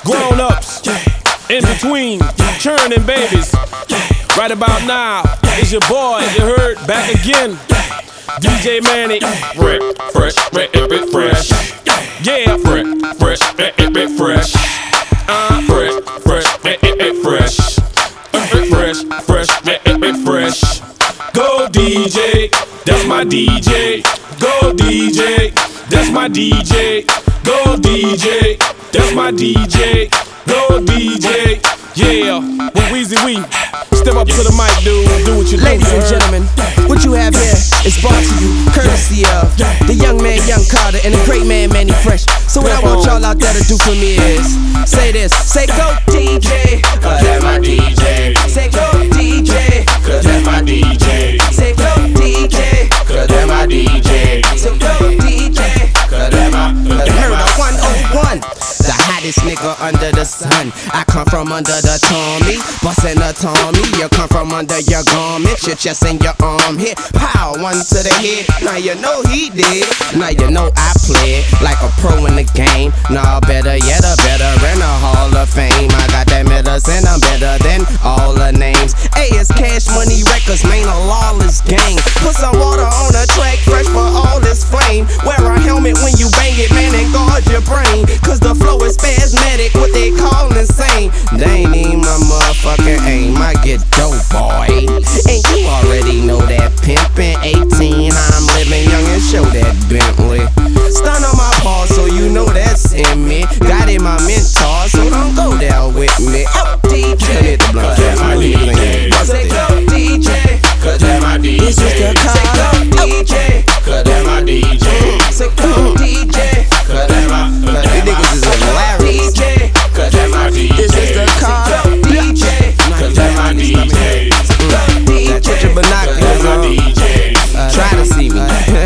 grown-ups, in between, churning babies. Right about now, it's your boy, you heard, back again. DJ Manny, fresh, fresh, fresh. Yeah, fresh, fresh, fresh. Fresh, fresh, fresh. Go DJ, that's my DJ. Go DJ, that's my DJ. Go DJ, that's my DJ. Go DJ, yeah. With Weezy We, step up to the mic, dude. Do what you do. Ladies and gentlemen, what you have here is brought to you courtesy of the young man, Young Carter, and the great man, Manny Fresh. So what I want y'all out there to do for me is say this. Say go DJ, cause that's my DJ. Say go DJ, cause that's my DJ. Say go DJ, cause that's my DJ. Say go DJ, cause that's my Murder 101, the hottest nigga under the sun. I come from under the Tommy, bustin' a Tommy. You come from under your garment, your chest and your arm hit. Pow, one to the head. Now you know he did. Now you know I played like a pro in the game. Nah, better yet, a veteran, a Hall of Fame. I got that medicine, I'm better than all the names. A is Cash Money Records, man, a lawless gang. Put some water on the track, fresh for all this flame. Wear a helmet when you bang it, man, and guard your brain. Cause the flow is spasmodic, what they call insane. They ain't even my motherfucking aim. I get dope, boy. And you already know that pimpin'. 18, I'm living young and show that Bentley. Stun on my paw, so you know that's in me. Got in my mentor, so don't go there with me. Oh, DJ, cause that's my DJ. Say go DJ, cause that's my DJ. This is the Say go DJ, cause that's my DJ. Say go DJ, cause that's my these niggas is hilarious. DJ, cause that's my DJ. This is the car DJ, cause that's my DJ. Put your binoculars on. DJ. Try to see me.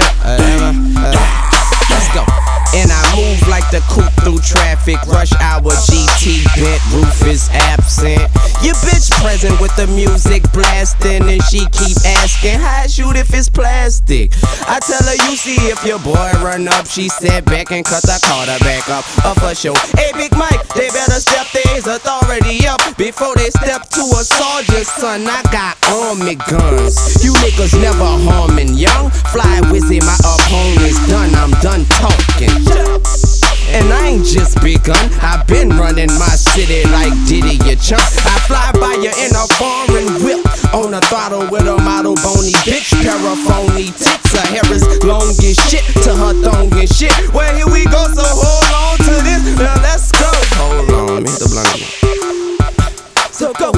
Let's go. And I move like the coupe through traffic. Rush hour GT bent, roof is absent. Your bitch present with the music blasting, and she keep asking how I shoot if it's plastic. I tell her you see if your boy run up. She sat back and cut the Carter back up. For sure. Hey Big Mike, they better step their authority up before they step to a sergeant, son. I got army guns. You niggas never harming young. Fly wizzy, my opponent's done. I'm done talking. And I ain't just begun. I've been running my city like Diddy, you chump. I fly by you in a foreign whip, on a throttle with a model bony bitch. Paraphony tits, her hair is long as shit, to her thong and shit. Well, here we go, so hold on to this. Now let's go. Hold on, let me hit the blunt again. So go.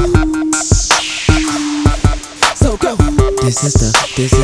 So go. This is the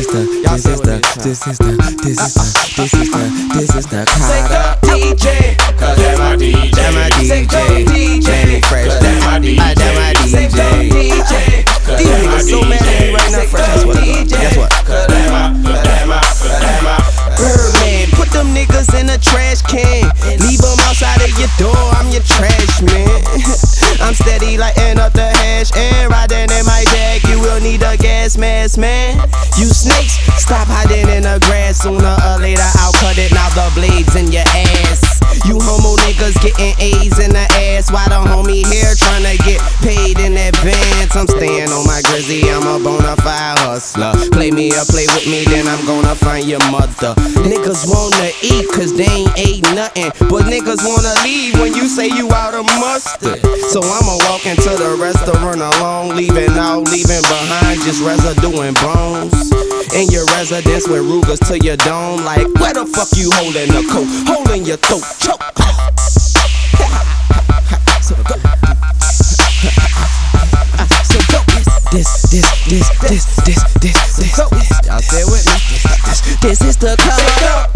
Say go DJ, cause that's my DJ. That's my DJ. Say go DJ, Manny Fresh. cause that's my DJ. That's my DJ. Say go DJ, cause These that's my niggas so mad at me right now, DJ. Fresh. Guess what? Guess what? Cause that's my Birdman, put them niggas in a trash can. Leave them outside of your door, I'm your trash man. I'm steady lighting up the hash and riding in my bag. You will need a gas mask, man. You snakes, stop hiding in the grass. Sooner or later I'll cut it, now the blades in your ass. You homo niggas getting A's in the ass, while the homie here tryna get paid in advance. I'm staying on my grizzy, I'm a bona fide hustler. Play me or play with me, then I'm gonna find your mother. Niggas wanna eat cause they ain't ate nothing, but niggas wanna leave when you say you out of mustard. So I'ma walk into the restaurant alone, leaving behind just residue and bones. In your residence with Rugers to your dome, like where the fuck you holding the coat? Holding your throat, choke. So go. So go. This. Y'all stay with me. This is the color.